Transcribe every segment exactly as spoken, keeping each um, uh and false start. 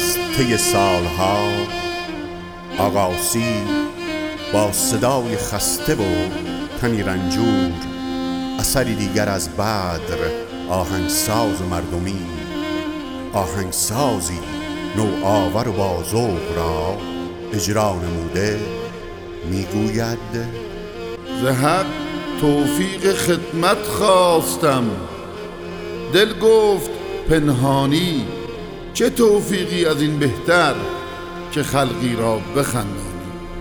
طی سالها آغاسی با صدای خسته و تنی رنجور، اثری دیگر از بدر آهنگساز مردمی، آهنگسازی نوآور و با ذوق را اجرا نموده، میگوید ز حق توفیق خدمت خواستم، دل گفت پنهانی چه توفیقی از این بهتر که خلقی را بخندانی.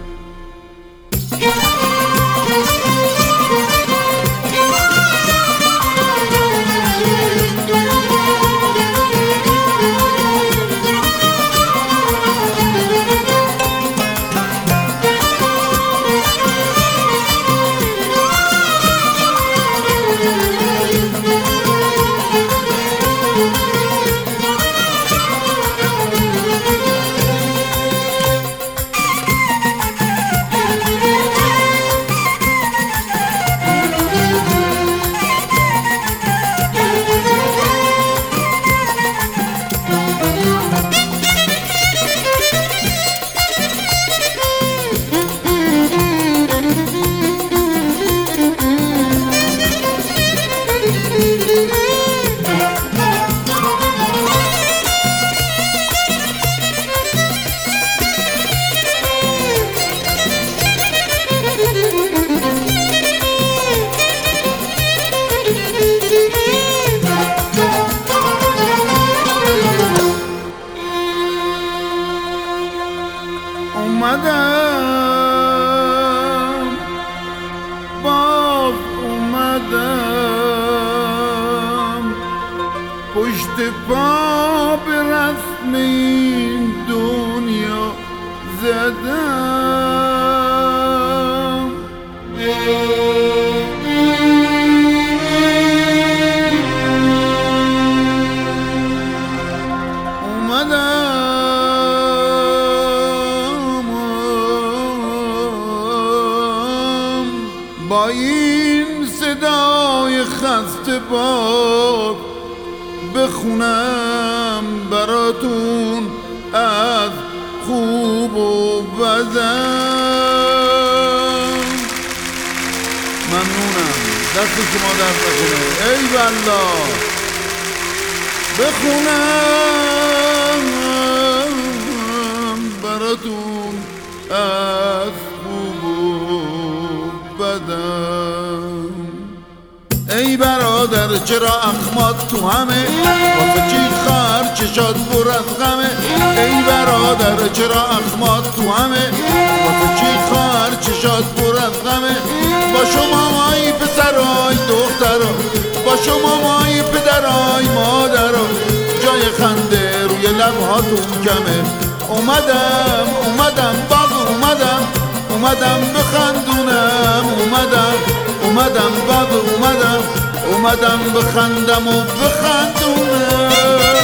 اومدم باز اومدم پشت پا به رسم این دنیا زدم. با این صدای خسته باد بخونم براتون از خوب و بدم. ممنونم، دست شما درد نکنه. ای والله بخونم براتون از خوب و بدم. ای برادر چرا اخمات تو همه، واسه چی خر چشات پر از غمه. ای برادر چرا اخمات تو همه، واسه چی خر چشات پر از غمه. با شما مایی پسرای دخترا، با شما مایی پدرای مادرا، جای خنده روی لبهاتون کمه. اومدم اومدم باز اومدم اومدم بخندونم، اومدم اومدم باز اومدم اومدم بخندم و بخندونم.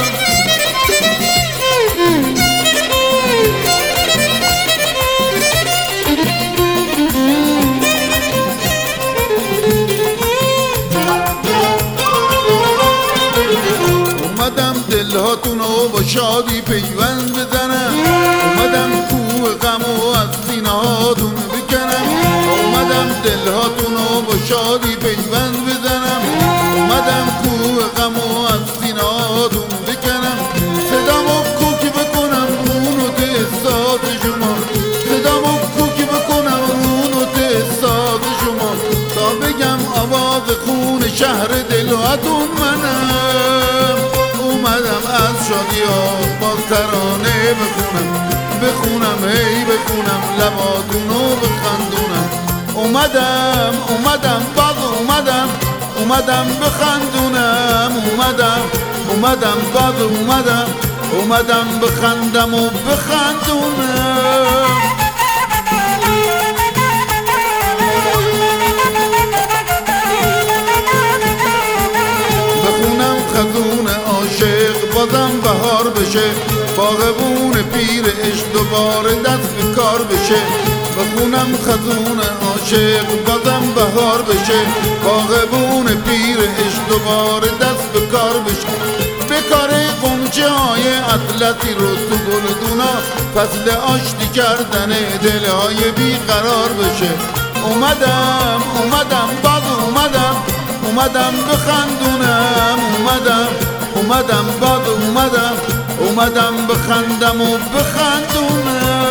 اومدم دلهاتون رو با شادی پیوند بزنم، اومدم کوه غم و از سینه هاتون بکنم. اومدم دلهاتون رو با شادی پیوند بزنم، اومدم کوه غم و از سینه هاتون بکنم. صدامو کوکی بکنم رونو تحسات شما، صدامو کوکی بکنم رونو تحسات شما، تا بگم آواز خون شهر دلهاتون منم. اومدم از شادی ها با ترانه بخونم بخونم هی بخونم لباتونو بخندونم. اومدم اومدم باز اومدم اومدم بخندونم، اومدم اومدم باز اومدم اومدم بخندم و بخندونم. بخونم خزون عاشق بازم بهار بشه، باغبون پیر عشق دوباره دست به کار بشه. بخونم خزون عاشق بازم بهار بشه، باغبون پیر عشق دوباره دست به کار بشه. به کار قنچه های اطلسی رو تو گلدونا فصل آشتی کردن دلهای بیقرار بشه. اومدم اومدم باز اومدم اومدم بخندونم اومدم اومدم باز اومدم اومدم بخندم و بخندونم.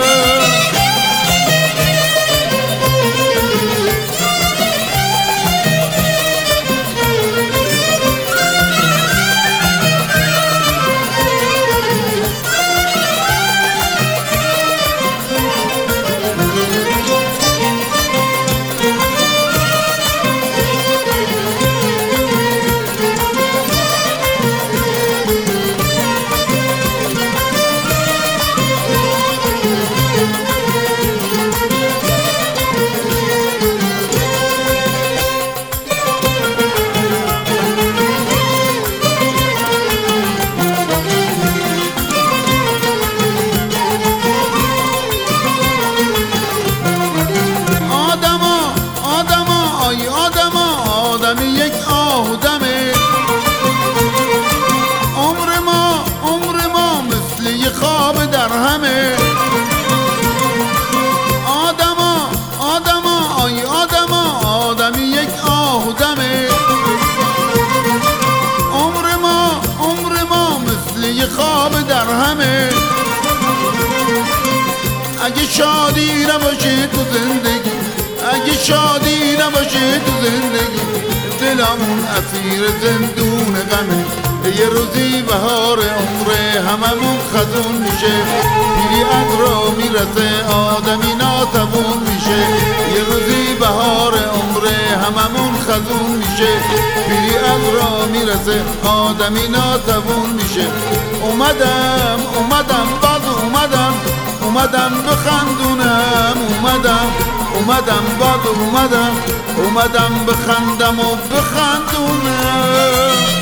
اگه شادی نباشه تو زندگی اگه شادی نباشه تو زندگی دلمون اسیر زندون غمه. یه روزی بهار عمره هممون خزون میشه پیری از را میرسه آدمی ناتوون میشه. یه روزی بهار عمره هممون خزون میشه پیری از را میرسه آدمی ناتوون میشه. اومدم اومدم باز اومدم اومدم بخندونم اومدم اومدم باز اومدم اومدم بخندم و بخندونم.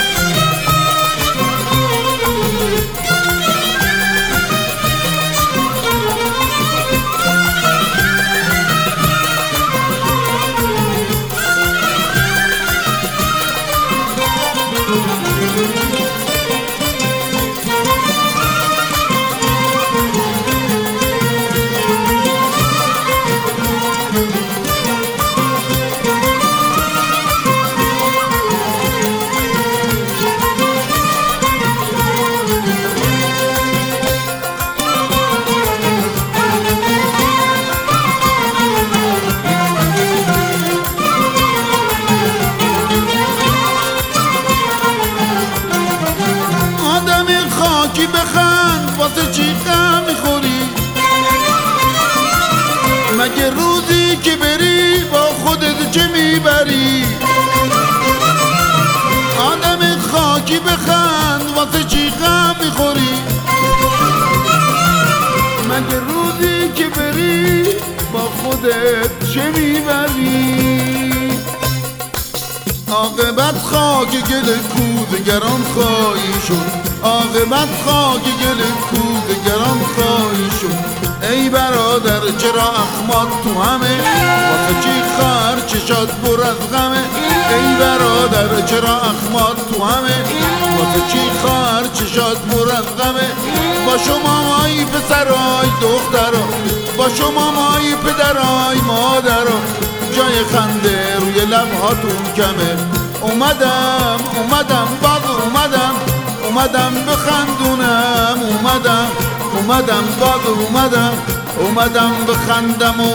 بخند واسه چی غم میخوری؟ مگه روزی که بری با خودت چه میبری؟ آدم خاکی بخند واسه چی غم میخوری؟ مگه روزی که بری با خودت چه میبری؟ عاقبت خاک گل کودگران خواهی شد عاقبت خاک گل کودگران خواهی شد. ای برادر چرا اخمات تو همه واسه چی خر چشات پر از غمه؟ ای برادر چرا اخمات تو همه واسه چی خر چشات پر از غمه؟ با شما مایی پسرای دخترا با شما مایی پدرای مادرا جای خنده روی لبهاتون کمه. اومدم اومدم باز اومدم اومدم بخندونم اومدم اومدم باز اومدم اومدم بخندم و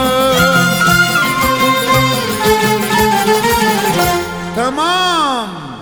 بخندونم. تمام.